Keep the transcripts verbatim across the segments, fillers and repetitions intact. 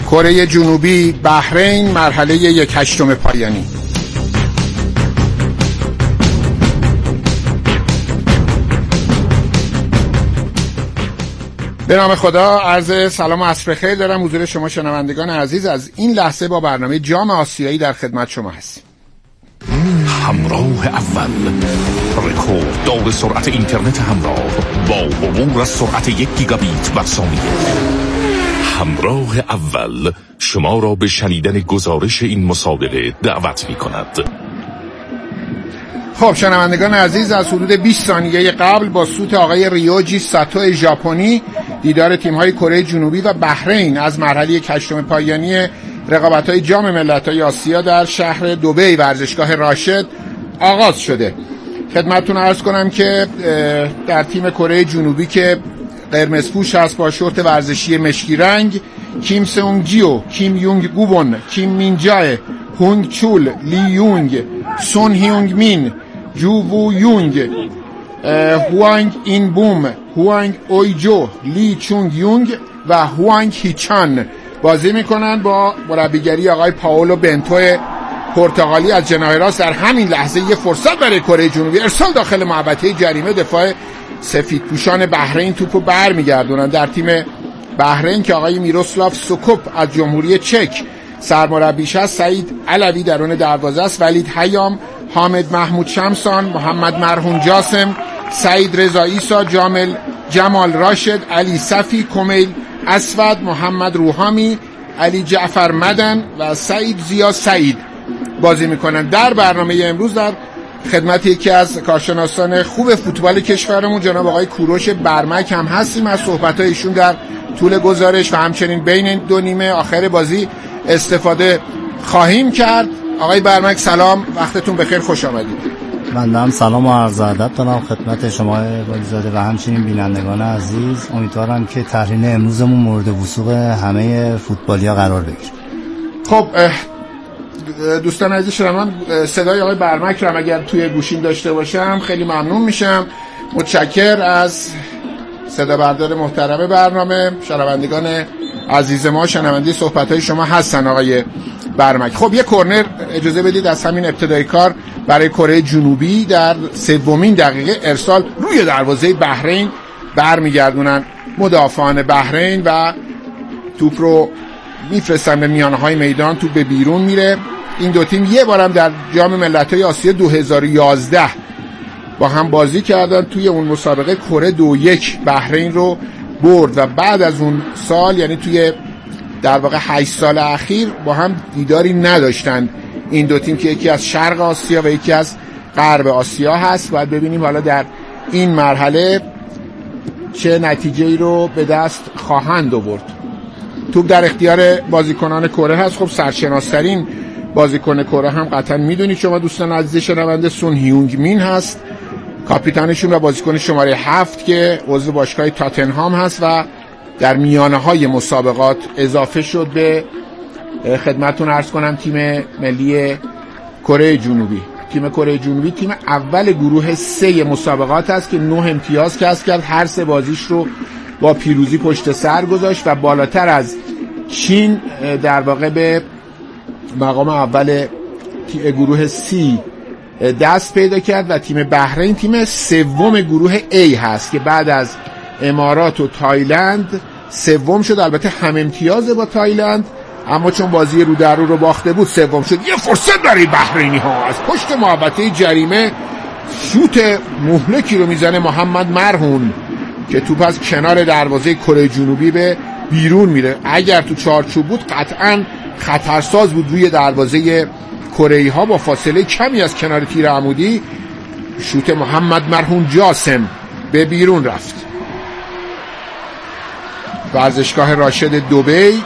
کره جنوبی بحرین، مرحله یک هشتم پایانی. به نام خدا، عرض سلام و عصر بخیر دارم حضور شما شنوندگان عزیز. از این لحظه با برنامه جام آسیایی در خدمت شما هستیم. همراه اول، رکورد دار سرعت اینترنت همراه با عبور از سرعت یک گیگابیت بر ثانیه. همراه اول شما را به شنیدن گزارش این مسابقه دعوت می کند. خب شنوندگان عزیز، از حدود بیست ثانیه قبل با صوت آقای ریوجی ساتو ژاپنی دیدار تیم‌های کره جنوبی و بحرین از مرحله یک هشتم پایانی رقابت‌های جام ملت‌های آسیا در شهر دبی ورزشگاه راشد آغاز شده. خدمتتون عرض کنم که در تیم کره جنوبی که قرمز پوش هست با شورت ورزشی مشکی رنگ، کیم سونگ جیو، کیم یونگ گوبون، کیم مین جای، هونگ چول، لی یونگ، سون هیونگ مین، جو وو یونگ، هوانگ این بوم، هوانگ اویجو، لی چونگ یونگ و هوانگ هیچان بازی میکنن با مربیگری آقای پائولو بنتو پرتغالی از جناح راست. در همین لحظه یه فرصت برای کره جنوبی، ارسال داخل محوطه جریمه، دفاع سفیدپوشان بحرین توپو برمیگردونن. در تیم بحرین که آقای میروسلاو سوکوپ از جمهوری چک سرمربیش است، سعید علوی درون دروازه است، ولید حیام، حامد محمود شمسان، محمد مرهون جاسم، سعید رضا عیسی، جامل جمال راشد، علی صفی، کمیل اسود، محمد روحامی، علی جعفر مدن و سعید زیا سعید بازی میکنن. در برنامه امروز در خدمت یکی از کارشناسان خوب فوتبال کشورمون جناب آقای کوروش برمک هم هستیم. از صحبت‌های ایشون در طول گزارش و همچنین بین دو نیمه آخر بازی استفاده خواهیم کرد. آقای برمک سلام، وقتتون بخیر، خوش آمدید. بنده هم سلام و عرض ادب دارم خدمت شما ولیزاده و همچنین بینندگان عزیز. امیدوارم که تحریر امروزمون مورد وثوق همه فوتبالیا قرار بگیره. خب دوستان عزیز شنوندگان، صدای آقای برمک رو اگر توی گوشیم داشته باشم خیلی ممنون میشم. متشکر از صدا بردار محترم برنامه. شنوندگان عزیز ما شنونده صحبت‌های شما هستن آقای برمک. خب یه کورنر اجازه بدید از همین ابتدای کار برای کره جنوبی در سومین دقیقه ارسال روی دروازه بحرین برمیگردونن مدافعان بحرین و توپ رو میفرستن به میانه‌های میدان. توپ به بیرون میره. این دو تیم یه بارم در جام ملت‌های آسیا دو هزار و یازده با هم بازی کردن. توی اون مسابقه کره دو یک بحرین رو برد و بعد از اون سال، یعنی توی در واقع هشت سال اخیر، با هم دیداری نداشتن این دو تیم که یکی از شرق آسیا و یکی از غرب آسیا هست. باید ببینیم حالا در این مرحله چه نتیجه‌ای رو به دست خواهند آورد. توپ در اختیار بازیکنان کره هست. خب سرشناس‌ترین بازیکن کره هم قطعا میدونید شما دوستان عزیز شنونده، سون هیونگ مین هست، کاپیتانشون و بازیکن شماره هفت که عضو باشگاه تاتنهام هست و در میانه‌های مسابقات اضافه شد به خدمتتون عرض کنم تیم ملی کره جنوبی. تیم کره جنوبی تیم اول گروه سه مسابقات است که نه امتیاز کسب کرد. هر سه بازیش رو با پیروزی پشت سر گذاشت و بالاتر از چین در واقع به مقام اول گروه سی دست پیدا کرد و تیم بحرین تیم سوم گروه A هست که بعد از امارات و تایلند سوم شد. البته هم امتیاز با تایلند، اما چون بازی رو در رو رو باخته بود سوم شد. یه فرصت برای بحرینی ها از پشت محوطه جریمه، شوت مهلکی رو میزنه محمد مرهون که توپ از کنار دروازه کره جنوبی به بیرون میره. اگر تو چارچوب بود قطعاً خطرساز بود روی دروازه کره‌ای ها. با فاصله کمی از کنار تیر عمودی شوت محمد مرهون جاسم به بیرون رفت. ورزشگاه راشد دبی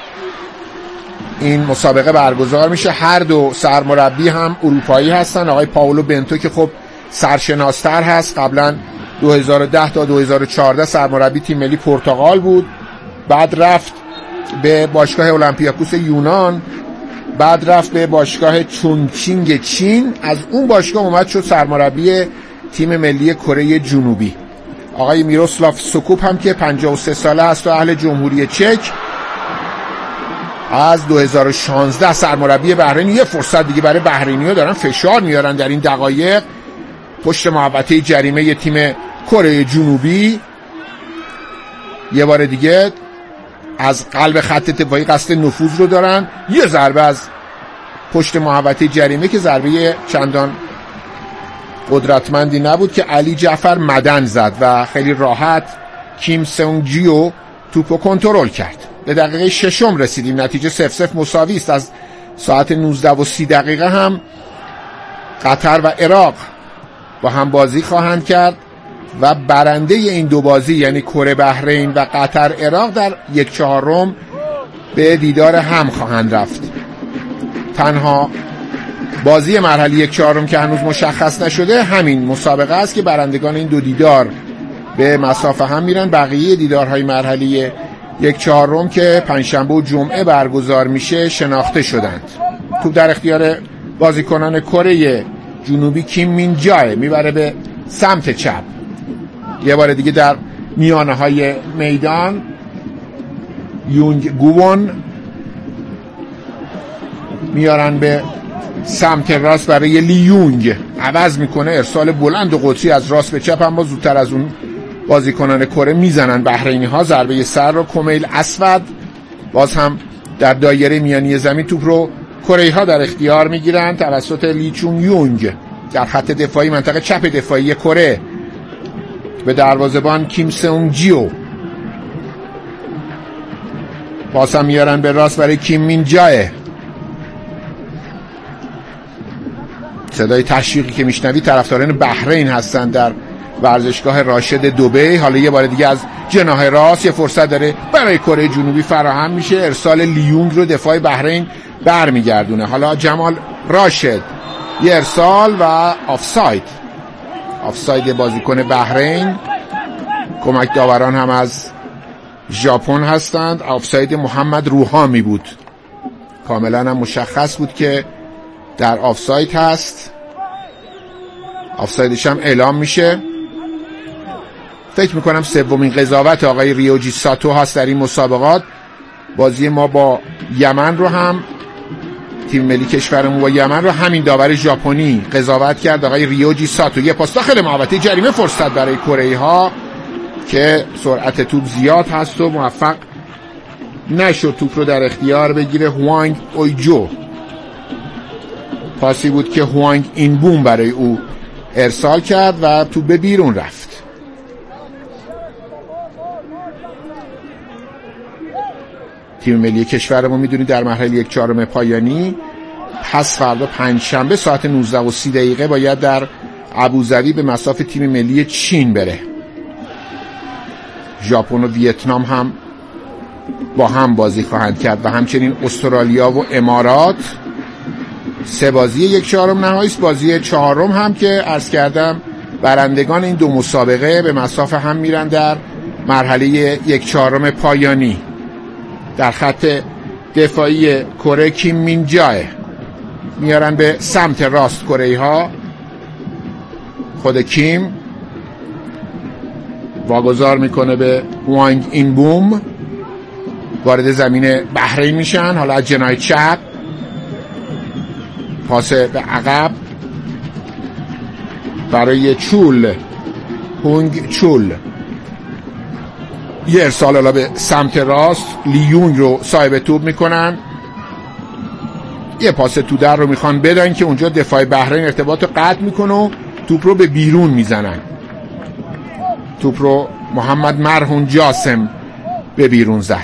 این مسابقه برگزار میشه. هر دو سرمربی هم اروپایی هستن. آقای پائولو بنتو که خب سرشناستر هست، قبلا دو هزار و ده تا دو هزار و چهارده سرمربی تیم ملی پرتغال بود، بعد رفت به باشگاه اولمپیاکوس یونان، بعد رفت به باشگاه چونچینگ چین، از اون باشگاه اومد شد سرمربی تیم ملی کره جنوبی. آقای میروسلاو سوکوپ هم که پنجاه و سه ساله است و اهل جمهوری چک از دو هزار و شانزده سرمربی بحرین. یه فرصت دیگه برای بحرینی‌ها دارن فشار میارن در این دقایق پشت محوطه جریمه تیم کره جنوبی. یه بار دیگه از قلب خط دفاعی قصد نفوذ رو دارن. یه ضربه از پشت محوطه جریمه که ضربه چندان قدرتمندی نبود که علی جعفر مدن زد و خیلی راحت کیم سونگ جیو توپو کنترل کرد. به دقیقه ششم رسیدیم، نتیجه صفر صفر مساوی است. از ساعت نوزده و سی دقیقه هم قطر و عراق با هم بازی خواهند کرد و برنده این دو بازی یعنی کره بحرین و قطر عراق در یک چهارم به دیدار هم خواهند رفت. تنها بازی مرحله یک چهارم که هنوز مشخص نشده همین مسابقه است که برندگان این دو دیدار به مسافه هم میرن. بقیه دیدارهای مرحله یک چهارم که پنجشنبه و جمعه برگزار میشه شناخته شدند. توپ در اختیار بازیکنان کره جنوبی کیم مین جای میبره به سمت چپ. یه بار دیگه در میانه های میدان یونگ گوون میارن به سمت راست برای لی یونگ، عوض میکنه، ارسال بلند و قطری از راست به چپ، اما زودتر از اون بازیکنان کره میزنن بحرینی ها ضربه سر رو. کمیل اسود باز هم در دایره میانی زمین توپ رو کره ها در اختیار میگیرن توسط لی چون یونگ در خط دفاعی منطقه چپ دفاعی کره به دروازه‌بان کیم سونگ جیو. باز هم میارن به راست برای کیم مین جای. صدای تشویقی که میشنوی طرفداران بحرین هستند در ورزشگاه راشد دبی. حالا یه بار دیگه از جناح راست یه فرصت داره برای کره جنوبی فراهم میشه. ارسال لیونگ رو دفاع بحرین برمیگردونه. حالا جمال راشد یه ارسال و آفساید. آفساید بازیکن بحرین. کمک داوران هم از ژاپن هستند. آفساید محمد روحامی بود. کاملا هم مشخص بود که در آفساید هست. آفسایدش هم اعلام میشه. فکر میکنم سومین قضاوت آقای ریوجی ساتو هست در این مسابقات. بازی ما با یمن رو هم تیم ملی کشورمون با یمن رو همین داور ژاپنی قضاوت کرد، آقای ریوجی ساتو. یه پاس داخل محوطه جریمه، فرصت برای کره ها که سرعت توپ زیاد هست و موفق نشد توپ رو در اختیار بگیره. هوانگ اویجو پاسی بود که هوانگ این بوم برای او ارسال کرد و توپ به بیرون رفت. تیم ملی کشورمون میدونید در مرحله یک چهارم پایانی پس فردا پنجشنبه ساعت نوزده و سی دقیقه باید در ابوظبی به مصاف تیم ملی چین بره. ژاپن و ویتنام هم با هم بازی خواهند کرد و همچنین استرالیا و امارات. سه بازی یک چهارم نهاییست. بازی چهارم هم که عرض کردم برندگان این دو مسابقه به مصاف هم میرن در مرحله یک چهارم پایانی. در خط دفاعی کره کیم مین جای میارن به سمت راست کره ها. خود کیم واگذار میکنه به وانگ این بوم، وارد زمین بحرین میشن. حالا از جناح چپ پاس به عقب برای چول، هونگ چول. یه ارسال حالا به سمت راست، لیونگ رو صاحب توپ میکنن. یه پاس تو در رو میخوان بدن که اونجا دفاع بحرین ارتباط رو قطع میکنه و توپ رو به بیرون میزنن. توپ رو محمد مرهون جاسم به بیرون زد.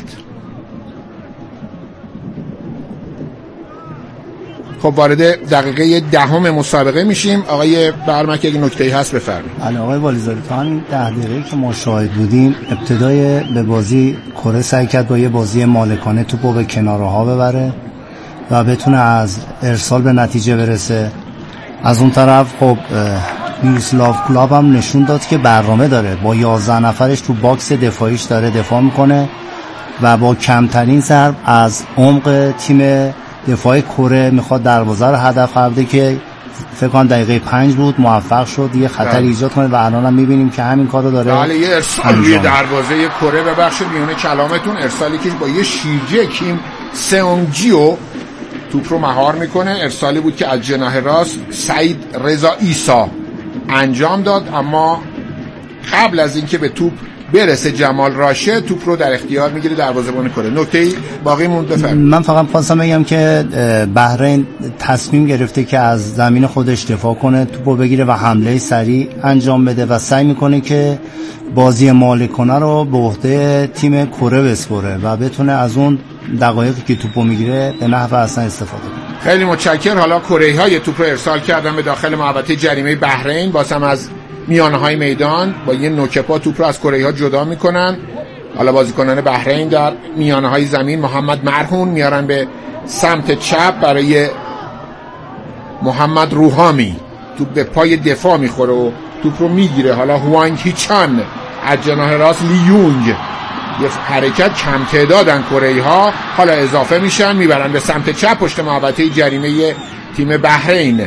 خب وارد دقیقه دهم مسابقه میشیم. آقای برمک اگه نکته‌ای هست بفرمایید. بله آقای والیزاده، تا همین ده دقیقه که ما شاهد بودیم ابتدای به بازی کره سعی کرد با یه بازی مالکانه توپو به کناره ها ببره و بتونه از ارسال به نتیجه برسه. از اون طرف خب میروسلاو کلاب هم نشون داد که برنامه داره، با یازده نفرش تو باکس دفاعیش داره دفاع میکنه و با کمترین ضرب از عمق تیم دفاع کره میخواد دروازه رو هدف قرار بده که فکر کنم دقیقه پنج بود موفق شد یه خطر ایجاد کنه و الان هم میبینیم که همین کارو داره. بله یه ارسال روی دروازه کره، ببخشید میونه کلامتون، ارسالی که با یه شیرجه کیم سئونگجیو توپ رو مهار میکنه. ارسالی بود که از جناح راست سعید رضا عیسی انجام داد، اما قبل از اینکه به توپ برسه جمال راشد توپ رو در اختیار میگیره دروازه‌بان کره. نکته باقی موند بفرمایید. من فقط خواستم بگم که بحرین تصمیم گرفته که از زمین خودش دفاع کنه، توپو بگیره و حمله سریع انجام بده و سعی میکنه که بازی مالکانه رو به عهده تیم کره بسپره و بتونه از اون دقایقی که توپو میگیره به نحو احسن استفاده کنه. خیلی متشکرم. حالا کره‌ها یه توپ رو ارسال کردن به داخل محوطه جریمه بحرین، بازم از میانه‌های میدان با یه نوک پا توپ رو از کره‌ها جدا میکنن. حالا بازیکنان بحرین در میانه‌های زمین محمد مرهون میارن به سمت چپ برای محمد روحامی. توپ به پای دفاع میخوره و توپ رو میگیره. حالا هوانگ هیچان از جناح راست لیونگ، یه حرکت کم تعدادن کره‌ها، حالا اضافه میشن میبرن به سمت چپ پشت محوطه جریمه تیم بحرین.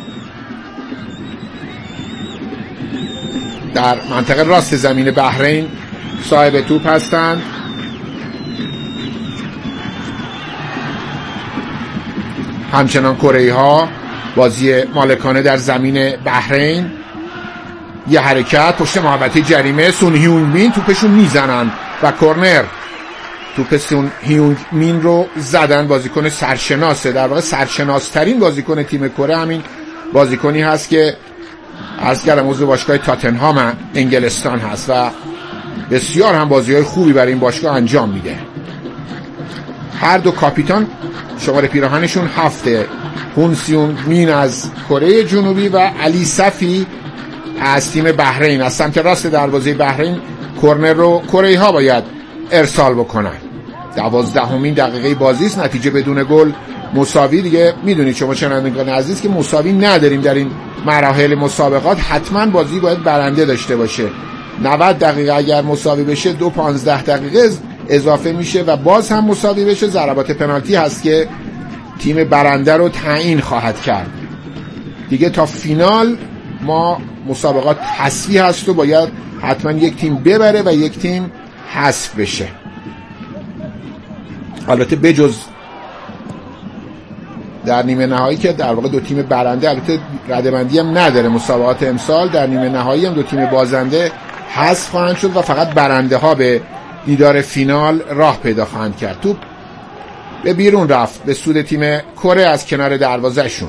در منطقه راست زمین بحرین صاحب توپ هستند. همچنان کره‌ها بازی مالکانه در زمین بحرین. یه حرکت پشت محوطه جریمه، سون هیونگ مین توپشون میزنن و کرنر. توپ سون هیونگ مین رو زدن. بازیکن سرشناسه، در واقع سرشناسترین بازیکن تیم کره همین بازیکنی هست که عرض کردم عضو باشگاه تاتنهام انگلستان هست و بسیار هم بازی‌های خوبی برای این باشگاه انجام میده. هر دو کاپیتان شماره پیراهنشون هفته، هون سیون مین از کره جنوبی و علی صفی از تیم بحرین. از سمت راست دروازه بحرین کرنر رو کره‌ها باید ارسال بکنن. دوازدهمین دقیقه بازی است، نتیجه بدون گل مساوی. دیگه میدونید شما شنوندگان عزیز که مساوی نداریم در این مراحل مسابقات، حتما بازی باید برنده داشته باشه. نود دقیقه اگر مساوی بشه دو پانزده دقیقه اضافه میشه و باز هم مساوی بشه ضربات پنالتی هست که تیم برنده رو تعیین خواهد کرد. دیگه تا فینال ما مسابقات حذفی هست و باید حتما یک تیم ببره و یک تیم حذف بشه. البته بجز در نیمه نهایی که در واقع دو تیم برنده، البته ردبندی هم نداره مسابقات امسال، در نیمه نهایی هم دو تیم بازنده حذف خواهند شد و فقط برنده ها به دیدار فینال راه پیدا خواهند کرد. توپ به بیرون رفت به سود تیم کره از کنار دروازه شون.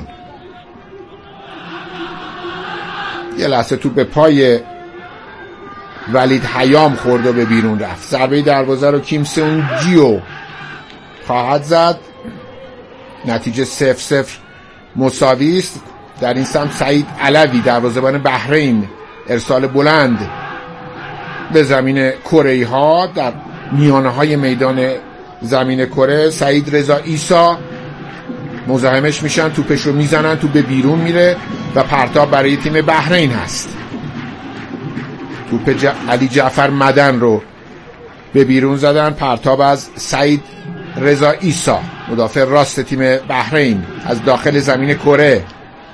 یه لحظه توپ به پای ولید حیام خورد و به بیرون رفت. ضربه دروازه رو کیم سئونگجیو خواهد زد. نتیجه صفر صفر مساوی است. در این سمت سعید علوی دروازه‌بان بحرین ارسال بلند به زمین کره‌ها در میانه‌های میدان زمین کره. سعید رضا عیسی مزاحمش میشن، توپش رو میزنن، توپ به بیرون میره و پرتاب برای تیم بحرین هست. توپ ج... علی جعفر مدن رو به بیرون زدن، پرتاب از سعید رضا عیسی مدافع راست تیم بحرین از داخل زمین کره.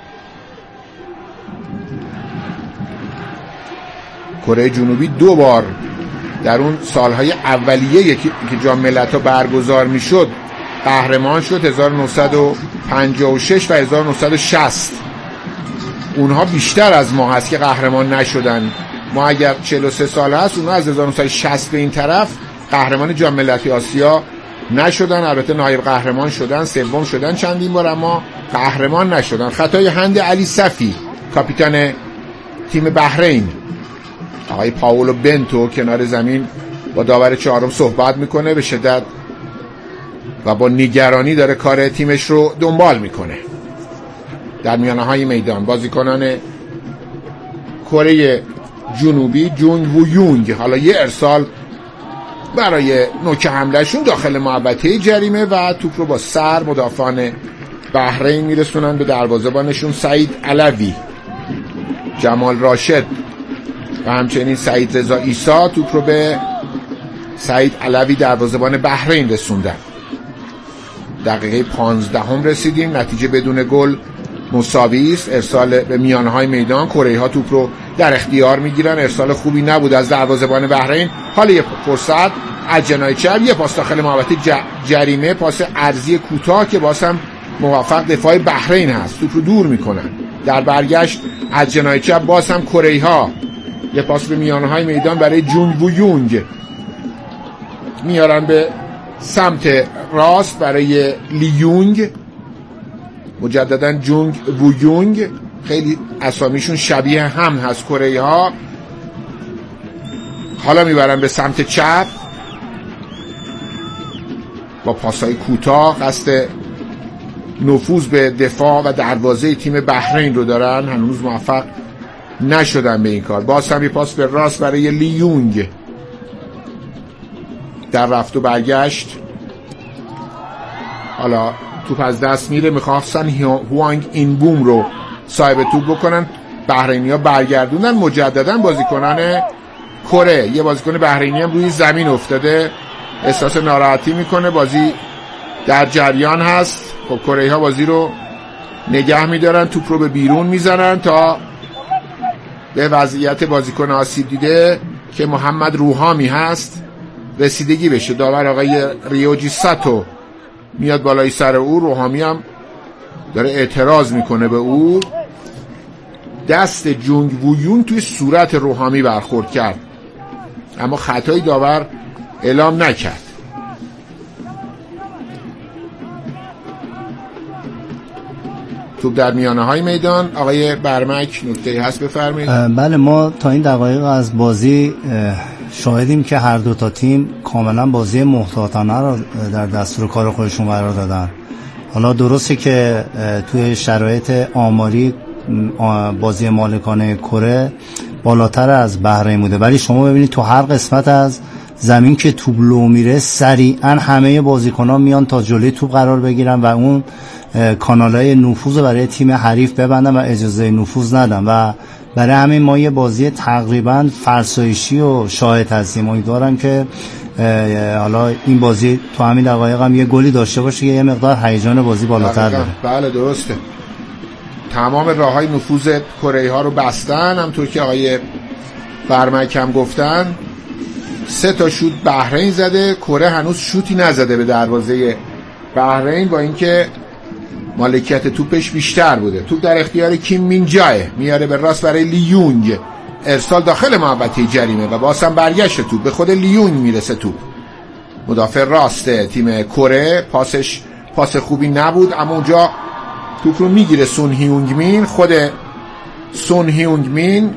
کره جنوبی دو بار در اون سالهای اولیه که جام ملت‌ها برگزار میشد قهرمان شد، هزار و نهصد و پنجاه و شش و هزار و نهصد و شصت. اونها بیشتر از ما هست که قهرمان نشدن. ما اگر چهل و سه سال هست، اونها از هزار و نهصد و شصت به این طرف قهرمان جام ملت‌های آسیا نشدن. البته نایب قهرمان شدن، سوم شدن چندین بار، اما قهرمان نشدن. خطای هند علی صفی کاپیتان تیم بحرین. آقای پاولو بنتو کنار زمین با داور چهارم صحبت میکنه به شدت و با نگرانی داره کار تیمش رو دنبال میکنه. در میانه‌های میدان بازیکنان کره جنوبی جونگ و یونگ حالا یه ارسال برای نوک حملهشون داخل محوطه جریمه و توپ رو با سر مدافعان بحرین میرسونن به دروازه‌بانشون سعید علوی، جمال راشد و همچنین سعید رضا عیسی توپ رو به سعید علوی دروازه‌بان بحرین رسوندن. دقیقه پانزدهم رسیدیم، نتیجه بدون گل مساوی است. ارسال به میانهای میدان، کره‌ها توپ رو در اختیار میگیرن. ارسال خوبی نبود از دروازه‌بان بحرین. حالا یه فرصت از جناح چپ، یه پاس داخل محوطه جریمه، پاس عرضی کوتاه که باز هم موفق دفاع بحرین هست، توپ رو دور میکنن. در برگشت از جناح چپ باز هم کره ها یه پاس به میانه های میدان برای جونگ وو یونگ، میارن به سمت راست برای لی یونگ، مجددا جونگ وو یونگ. خیلی اسامیشون شبیه هم هست کره ها. حالا میبرن به سمت چپ با پاسای کوتاه، قصد نفوذ به دفاع و دروازه تیم بحرین رو دارن، هنوز موفق نشدن به این کار. باز هم یه پاس به راست برای لی یونگ، در رفت و برگشت حالا توپ از دست میره. میخواستن هوانگ این بوم رو صاحب توپ بکنن، بحرینی ها برگردوندن. مجددا بازیکنان کره، یه بازیکن بحرینی هم روی زمین افتاده، احساس ناراحتی میکنه، بازی در جریان هست. خب کره ها بازی رو نگه میدارن، توپ رو به بیرون میزنن تا به وضعیت بازیکن آسیب دیده که محمد روحامی هست رسیدگی بشه. داور آقای ریوجی ساتو میاد بالای سر او، روحامی هم داره اعتراض میکنه به او. دست جونگ وو یون توی صورت روحامی برخورد کرد اما خطای داور اعلام نکرد. توپ در میانه های میدان. آقای برمک نکته هست بفرمایید. بله، ما تا این دقایق از بازی شاهدیم که هر دو تا تیم کاملا بازی محتاطانه رو در دستور کار خودشون قرار دادن. حالا درسته که توی شرایط آماری بازی مالکانه کره بالاتر از بحرین بوده، ولی شما ببینید تو هر قسمت از زمین که توپ لو میره سریعا همه بازیکن‌ها میان تا جلوی توپ قرار بگیرن و اون کانالای نفوذ رو برای تیم حریف ببندن و اجازه نفوذ ندن و برای همین ما یه بازی تقریبا فرسایشی و شاهد هستیم. امیدوارم که حالا این بازی تو همین دقایق هم یه گلی داشته باشه که یه مقدار هیجان بازی بالاتر بره. بله درسته، تمام راههای نفوذ کره ها رو بستن، همطور که آقای برمک هم گفتن. سه تا شوت بحرین زده، کره هنوز شوتی نزده به دروازه بحرین، با اینکه مالکیت توپش بیشتر بوده. توپ در اختیار کیم مین جای، میاره به راست برای لی یونگ، ارسال داخل محوطه جریمه و باز هم برگشت توپ به خود لی یونگ میرسه. توپ مدافع راست تیم کره، پاسش پاس خوبی نبود اما اونجا توپ رو میگیره سون هیونگ مین، خود سون هیونگ مین.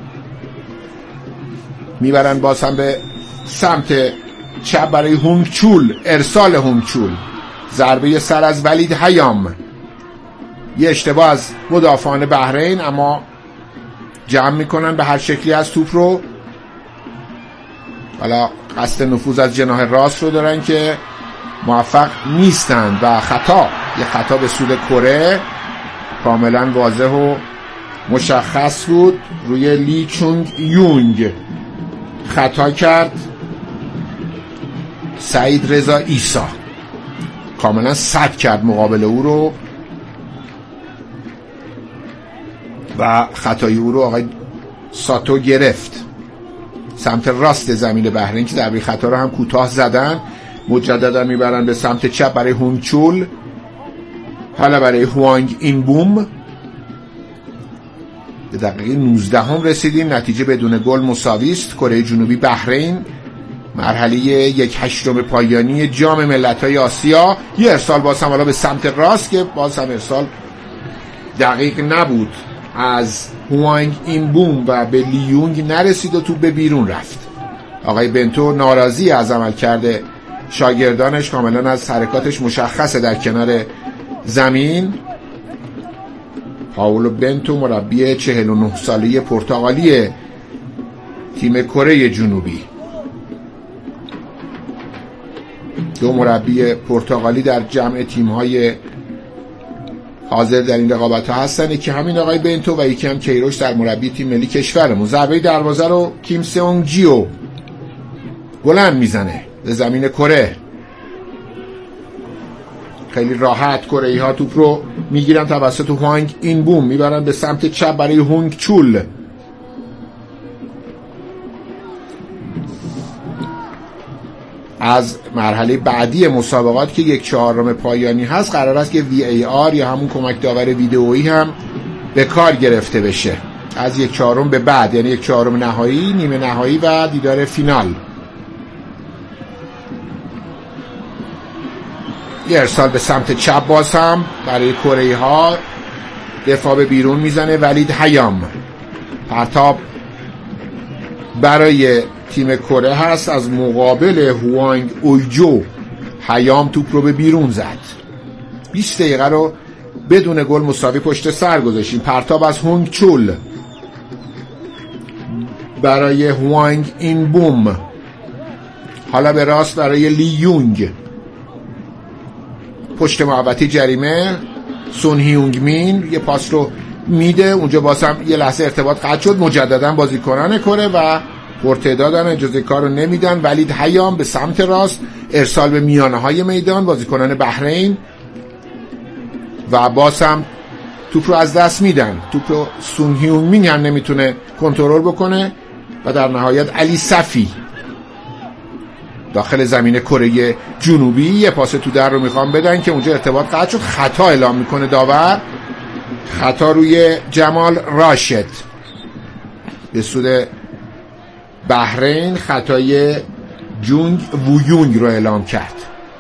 میبرن باز هم به سمت چپ برای هونگ چول، ارسال هونگ چول، ضربه سر از ولید هیام. یه اشتباه از مدافعان بحرین اما جمع میکنن به هر شکلی از توپ رو. حالا قصد نفوذ از جناح راست رو دارن که موفق نیستند و خطا، یه خطا به سود کره کاملا واضح و مشخص بود. روی لی چونگ یونگ خطا کرد سعید رضا عیسی، کاملا سد کرد مقابل او رو و خطای او رو آقای ساتو گرفت سمت راست زمین بحرین که ضربه خطا رو هم کوتاه زدن. مجددا میبرن به سمت چپ برای هونگ چول، حالا برای هوانگ این بوم. به دقیقه نوزده هم رسیدیم، نتیجه بدون گل مساوی است. کره جنوبی بحرین، مرحله یک هشتم پایانی جام ملت‌های آسیا. یه ارسال باز هم حالا به سمت راست که باز هم ارسال دقیق نبود از هوانگ این بوم و به لیونگ نرسید و تو به بیرون رفت. آقای بنتو ناراضی از عمل کرده شاگردانش، کاملا از حرکاتش مشخصه در کنار زمین. پاولو بنتو مربی چهل و نه ساله پرتغالی تیم کره جنوبی. دو مربی پرتغالی در جمع تیم‌های حاضر در این رقابت ها هستن، یکی همین آقای بنتو و یکی هم کیروش در مربی تیم ملی کشورمون. ضربه دروازه رو کیم سئونگ جیو بلند میزنه به زمین کره. خیلی راحت کره‌ای ها توپ رو میگیرن توسط هوانگ این بوم، میبرن به سمت چپ برای هونگ چول. از مرحله بعدی مسابقات که یک چهارم پایانی هست قرار است که وی ای آر یا همون کمک داور ویدئویی هم به کار گرفته بشه از یک چهارم به بعد، یعنی یک چهارم نهایی، نیمه نهایی و دیدار فینال. یه ارسال به سمت چپ باز هم برای کره ها، دفاع به بیرون میزنه ولید حیام. پرتاب برای تیم کره هست، از مقابل هوانگ اویجو. حیام توپ رو به بیرون زد. بیست دقیقه رو بدون گل مساوی پشت سر گذاشتیم. پرتاب از هونگ چول برای هوانگ این بوم، حالا به راست برای لی یونگ. پشت محوطه جریمه سون هیونگ مین یه پاس رو میده، اونجا باز هم یه لحظه ارتباط قطع شد. مجددا بازیکنان کره و پرتعدادن اجازه کار رو نمیدن. ولید حیام به سمت راست، ارسال به میانه های میدان، بازیکنان بحرین و باز هم توپ رو از دست میدن. توپ رو سون هیونگ مین هم نمیتونه کنترل بکنه و در نهایت علی صفی داخل زمین کره جنوبی یه پاس تو در رو میخوام بدن که اونجا ارتباط قطع شد. خطا اعلام میکنه داور، خطا روی جمال راشد به سود بحرین، خطای جونگ وویونگ رو اعلام کرد.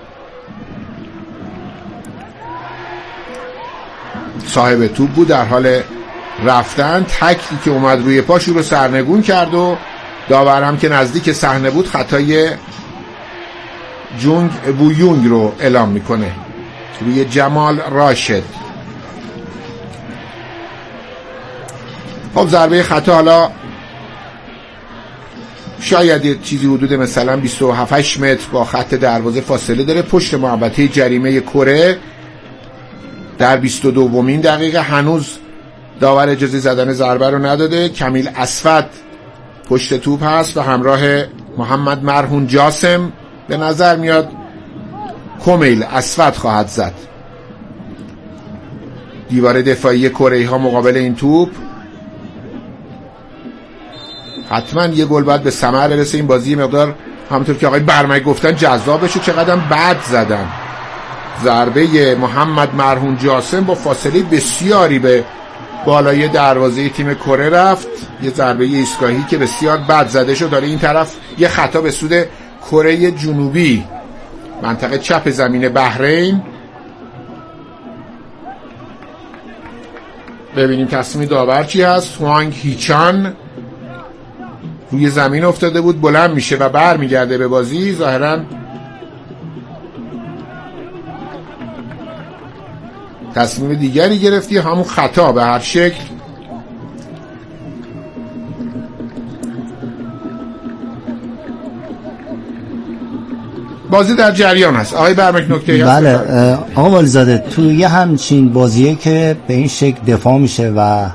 صاحب توپ بود، در حال رفتن، تکی که اومد روی پاش رو سرنگون کرد و داور هم که نزدیک صحنه بود خطای جونگ وویونگ رو اعلام میکنه روی جمال راشد. خب ضربه خطا حالا شاید چیزی حدود مثلا بیست و هفت متر با خط دروازه فاصله داره. پشت محوطه جریمه کره در بیست و دومین دقیقه هنوز داور اجازه زدن ضربه رو نداده. کمیل اسفد پشت توپ هست و همراه محمد مرهون جاسم. به نظر میاد کمیل اسفد خواهد زد. دیوار دفاعی کره ها مقابل این توپ، حتما یه گل باید به ثمر برسه. این بازی مقدار همونطور که آقای برمک گفتن جذاب بشه. چقدر بد زدن. ضربه محمد مرهون جاسم با فاصله بسیاری به بالای دروازه تیم کره رفت. یه ضربه ایستگاهی که بسیار بد زده شد. داره این طرف یه خطا به سود کره جنوبی، منطقه چپ زمین بحرین. ببینیم تصمیم داور چی هست. هوانگ هیچان روی زمین افتاده بود، بلند میشه و بر میگرده به بازی. ظاهراً تصمیم دیگری گرفتی، همون خطا به هر شکل. بازی در جریان هست. آقای برمک نکته هست؟ بله آقا والیزاده، تو یه همچین بازیه که به این شکل دفاع میشه و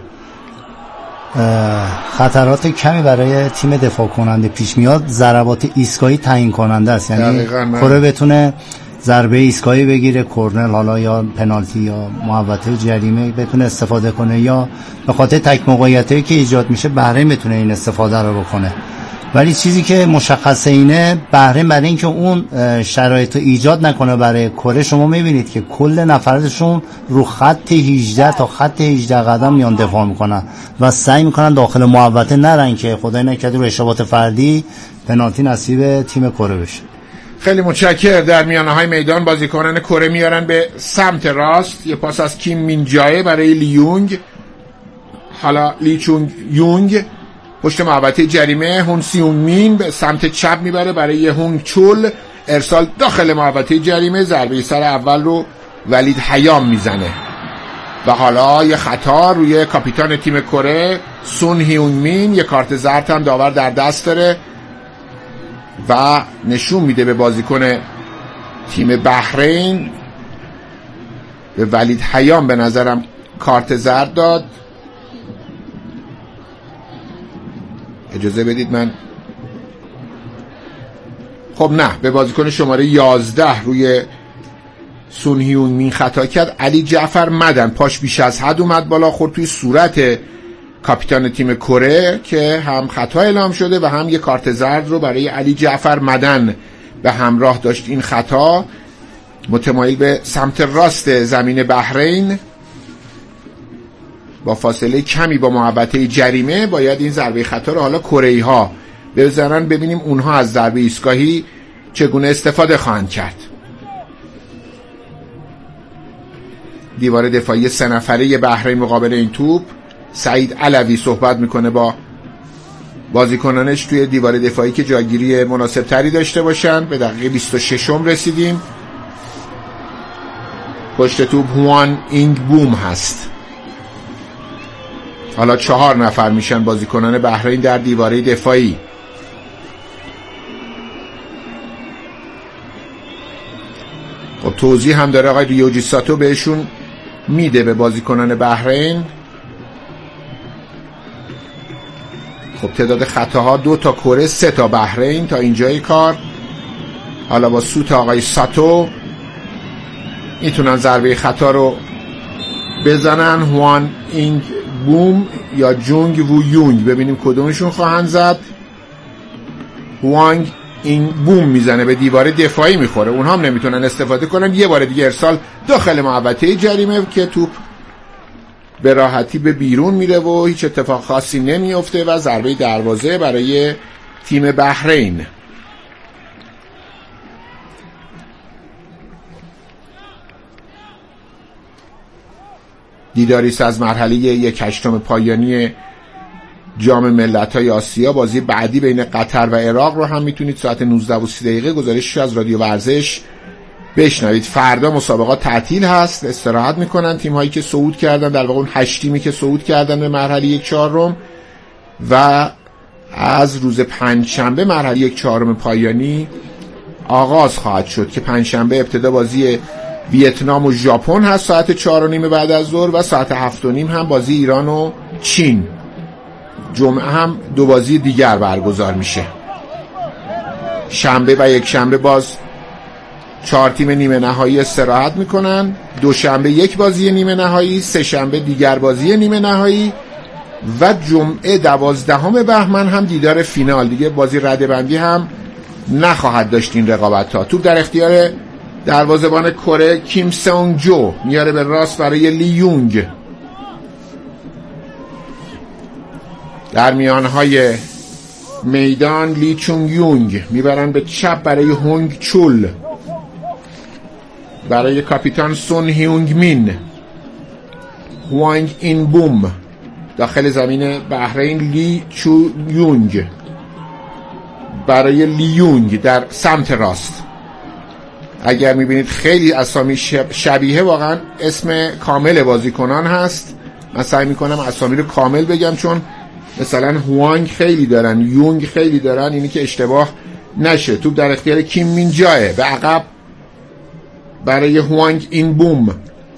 خطرات کمی برای تیم دفاع کننده پیش میاد، ضربات ایستگاهی تعیین کننده است. یعنی کره بتونه ضربه ایستگاهی بگیره، کورنر حالا یا پنالتی یا محوطه جریمه بتونه استفاده کنه، یا به خاطر تک موقعیتی که ایجاد میشه بحرین بتونه این استفاده رو بکنه. ولی چیزی که مشخصه اینه، بحرین برای اینکه اون شرایط رو ایجاد نکنه برای کره، شما میبینید که کل نفراتشون رو خط هجده تا خط هجده قدم میان دفاع میکنن و سعی میکنن داخل محوطه نرن که خدای نکرده رو اشتباهات فردی پنالتی نصیب تیم کره بشه. خیلی متشکرم. در میانه های میدان بازیکنان کره میارن به سمت راست. یه پاس از کیم مین جای برای لی یونگ، حالا لی چونگ یونگ پشت محوطه جریمه. هون سیون مین به سمت چپ میبره برای هونگ چول. ارسال داخل محوطه جریمه. ضربه سر اول رو ولید حیام میزنه و حالا یه خطا روی کاپیتان تیم کره سون هیونگ مین. یه کارت زرد هم داور در دست داره و نشون میده به بازیکن تیم بحرین، به ولید حیام به نظرم کارت زرد داد. اجازه بدید من خب نه، به بازیکن شماره یازده روی سون هیون مین خطا کرد. علی جعفر مدن پاش بیش از حد اومد بالا، خورد توی صورت کاپیتان تیم کره که هم خطا اعلام شده و هم یه کارت زرد رو برای علی جعفر مدن به همراه داشت این خطا، متمایل به سمت راست زمین بحرین با فاصله کمی با محوطه جریمه باید این ضربه خطا رو حالا کره‌ای ها بزنن، ببینیم اونها از ضربه ایستگاهی چگونه استفاده خواهند کرد. دیوار دفاعی سه نفره بحرین مقابل این توپ، سعید علوی صحبت میکنه با بازیکنانش توی دیوار دفاعی که جایگیری مناسب تری داشته باشن. به دقیقه بیست و ششم رسیدیم. پشت توپ هوان اینگ بوم هست. حالا چهار نفر میشن بازیکنان بحرین در دیواره دفاعی. خب توضیح هم داره آقای ریوجی ساتو بهشون میده به بازیکنان بحرین. خب تعداد خطاها دو تا کره، سه تا بحرین تا اینجای کار. حالا با سوت آقای ساتو میتونن ضربه خطا رو بزنن. هوان اینگ بوم یا جونگ وو یونگ، ببینیم کدومشون خواهند زد. هوانگ این بوم میزنه، به دیوار دفاعی میخوره، اونها هم نمیتونن استفاده کنن. یه بار دیگه ارسال داخل محوطه جریمه که توپ به راحتی به بیرون میره و هیچ اتفاق خاصی نمیفته و ضربه دروازه برای تیم بحرین. دیداریست از مرحله یک هشتم پایانی جام ملت‌های آسیا. بازی بعدی بین قطر و عراق رو هم میتونید ساعت نوزده و سی دقیقه گزارشش از رادیو ورزش بشنوید. فردا مسابقات تعطیل هست، استراحت میکنن تیم هایی که صعود کردن، در واقع اون هشت تیمی که صعود کردن به مرحله یک چهارم، و از روز پنجشنبه مرحله یک چهارم پایانی آغاز خواهد شد که پنجشنبه ابتدا بازی ویتنام و ژاپن هست ساعت چهار و نیم بعد از ظهر و ساعت هفت و نیم هم بازی ایران و چین. جمعه هم دو بازی دیگر برگزار میشه. شنبه و یک شنبه باز چهار تیم نیمه نهایی استراحت میکنن. دوشنبه یک بازی نیمه نهایی، سه شنبه دیگر بازی نیمه نهایی و جمعه دوازدهم بهمن هم دیدار فینال. دیگه بازی رده‌بندی هم نخواهد داشت این رقابت ها. توپ در اختیار دروازه‌بان کره کیم سونگ جو، میاره به راست برای لی یونگ. در میانهای میدان لی چونگ یونگ میبرن به چپ برای هونگ چول، برای کاپیتان سون هیونگ مین. هوانگ این بوم داخل زمین بحرین، لی چو یونگ برای لی یونگ در سمت راست. اگر میبینید خیلی اسامی شبیه واقعا اسم کامل بازیکنان هست. من سعی میکنم اسامی رو کامل بگم چون مثلا هوانگ خیلی دارن، یونگ خیلی دارن، اینی که اشتباه نشه. توپ در اختیار کیم مین جایه، به عقب برای هوانگ این بوم،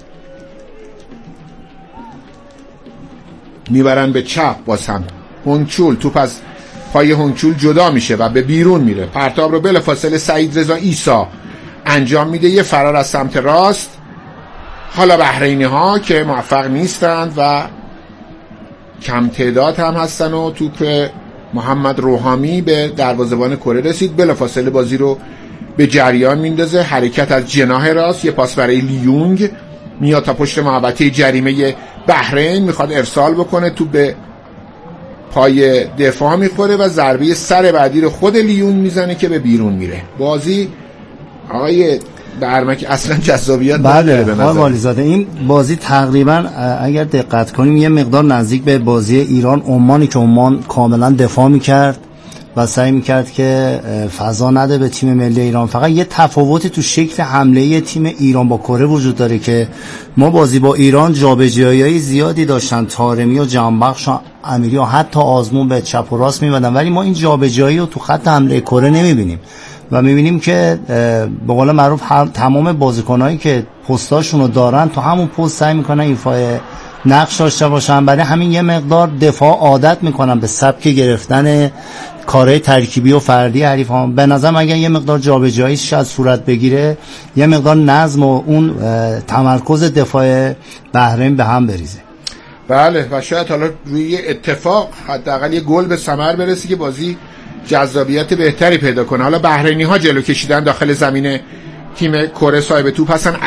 میبرن به چپ باز هم هونگ چول. توپ از پای هونگ چول جدا میشه و به بیرون میره. پرتاب رو بلافاصله سعید رضا عیسی انجام میده، یه فرار از سمت راست. حالا بحرینی ها که موفق نیستند و کم تعداد هم هستن و توپ محمد روحامی به دروازه‌بان کره رسید، بلافاصله بازی رو به جریان میندازه. حرکت از جناح راست، یه پاس برای لیونگ، میاد تا پشت محوطه جریمه بحرین، میخواد ارسال بکنه، توپ به پای دفاع میخوره و ضربه سر بعدی رو خود لیونگ میزنه که به بیرون میره. بازی آقای برمک اصلا جذابیت نداره به نظر. آقای والیزاده این بازی تقریبا اگر دقت کنیم یه مقدار نزدیک به بازی ایران عمانی که عمان کاملا دفاع میکرد و سعی میکرد که فضا نده به تیم ملی ایران. فقط یه تفاوتی تو شکل حمله تیم ایران با کره وجود داره که ما بازی با ایران جابجایی‌های زیادی داشتن، طارمی و جانبخش و امیری و حتی آزمون به چپ و راست میبندن، ولی ما این جابجایی رو تو خط حمله کره نمیبینیم و میبینیم که به قول معروف تمام بازیکنایی که پستاشون رو دارن تو همون پست سعی میکنن ایفای نقش داشته باشن، برای همین یه مقدار دفاع عادت میکنن به سبک گرفتن کارهای ترکیبی و فردی حریفان. به نظرم اگر یه مقدار جابجایی شاید صورت بگیره، یه مقدار نظم و اون تمرکز دفاع بحرین به هم بریزه. بله و شاید حالا روی اتفاق حداقل یه گل به ثمر برسه که بازی جذابیت بهتری پیدا کنه. حالا بحرینی ها جلو کشیدن داخل زمین تیم کره صاحب توپ هستن.